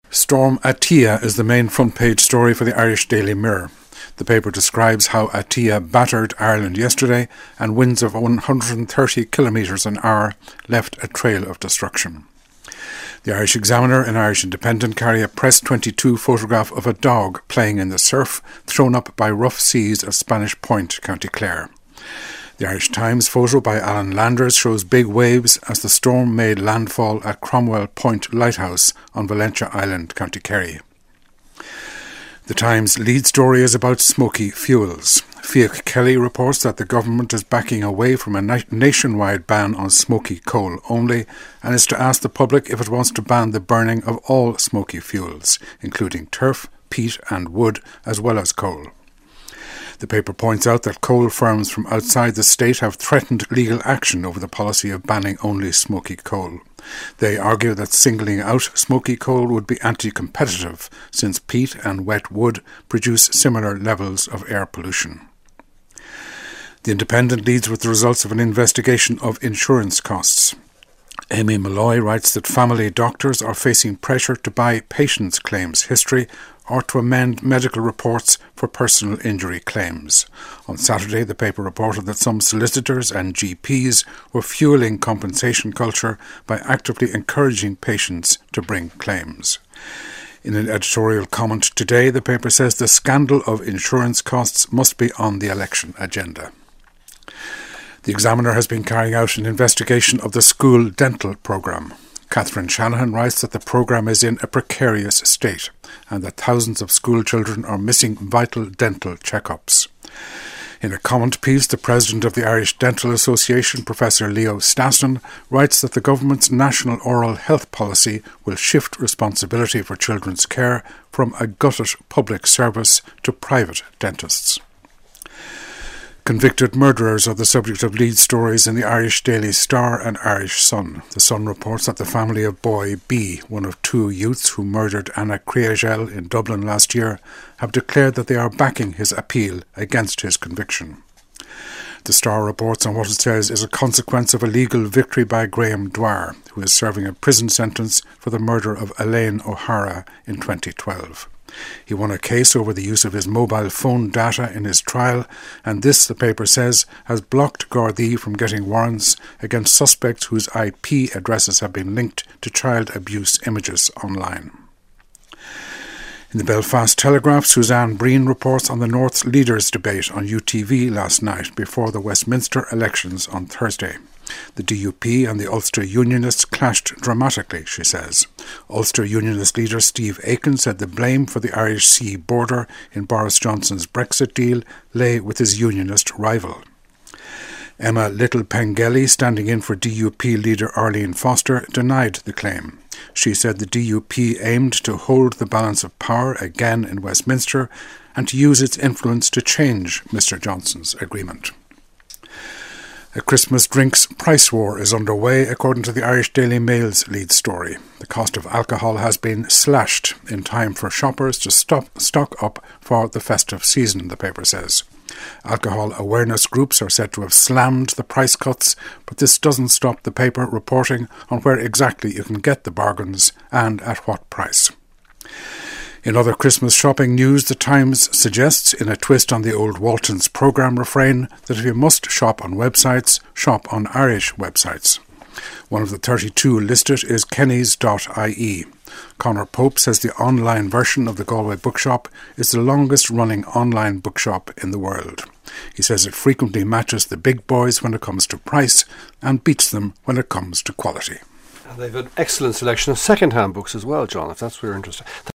Storm Atia is the main front page story for the Irish Daily Mirror. The paper describes how Atia battered Ireland yesterday and winds of 130 kilometres an hour left a trail of destruction. The Irish Examiner and Irish Independent carry a Press 22 photograph of a dog playing in the surf thrown up by rough seas at Spanish Point, County Clare. The Irish Times photo by Alan Landers shows big waves as the storm made landfall at Cromwell Point Lighthouse on Valentia Island, County Kerry. The Times' lead story is about smoky fuels. Fiach Kelly reports that the government is backing away from a nationwide ban on smoky coal only and is to ask the public if it wants to ban the burning of all smoky fuels, including turf, peat and wood, as well as coal. The paper points out that coal firms from outside the state have threatened legal action over the policy of banning only smoky coal. They argue that singling out smoky coal would be anti-competitive, since peat and wet wood produce similar levels of air pollution. The Independent leads with the results of an investigation of insurance costs. Amy Malloy writes that family doctors are facing pressure to buy patients' claims history or to amend medical reports for personal injury claims. On Saturday, the paper reported that some solicitors and GPs were fueling compensation culture by actively encouraging patients to bring claims. In an editorial comment today, the paper says the scandal of insurance costs must be on the election agenda. The Examiner has been carrying out an investigation of the school dental programme. Catherine Shanahan writes that the programme is in a precarious state and that thousands of school children are missing vital dental checkups. In a comment piece, the president of the Irish Dental Association, Professor Leo Stassen, writes that the government's national oral health policy will shift responsibility for children's care from a gutted public service to private dentists. Convicted murderers are the subject of lead stories in the Irish Daily Star and Irish Sun. The Sun reports that the family of boy B, one of two youths who murdered Anna Creagel in Dublin last year, have declared that they are backing his appeal against his conviction. The Star reports on what it says is a consequence of a legal victory by Graham Dwyer, who is serving a prison sentence for the murder of Elaine O'Hara in 2012. He won a case over the use of his mobile phone data in his trial, and this, the paper says, has blocked Gardaí from getting warrants against suspects whose IP addresses have been linked to child abuse images online. In the Belfast Telegraph, Suzanne Breen reports on the North's leaders' debate on UTV last night before the Westminster elections on Thursday. The DUP and the Ulster Unionists clashed dramatically, she says. Ulster Unionist leader Steve Aiken said the blame for the Irish Sea border in Boris Johnson's Brexit deal lay with his Unionist rival. Emma Little-Pengelly, standing in for DUP leader Arlene Foster, denied the claim. She said the DUP aimed to hold the balance of power again in Westminster and to use its influence to change Mr Johnson's agreement. A Christmas drinks price war is underway, according to the Irish Daily Mail's lead story. The cost of alcohol has been slashed in time for shoppers to stock up for the festive season, the paper says. Alcohol awareness groups are said to have slammed the price cuts, but this doesn't stop the paper reporting on where exactly you can get the bargains and at what price. In other Christmas shopping news, the Times suggests, in a twist on the old Walton's programme refrain, that if you must shop on websites, shop on Irish websites. One of the 32 listed is Kenny's.ie. Conor Pope says the online version of the Galway bookshop is the longest-running online bookshop in the world. He says it frequently matches the big boys when it comes to price and beats them when it comes to quality. They've an excellent selection of second-hand books as well, John, if that's what you're interested in.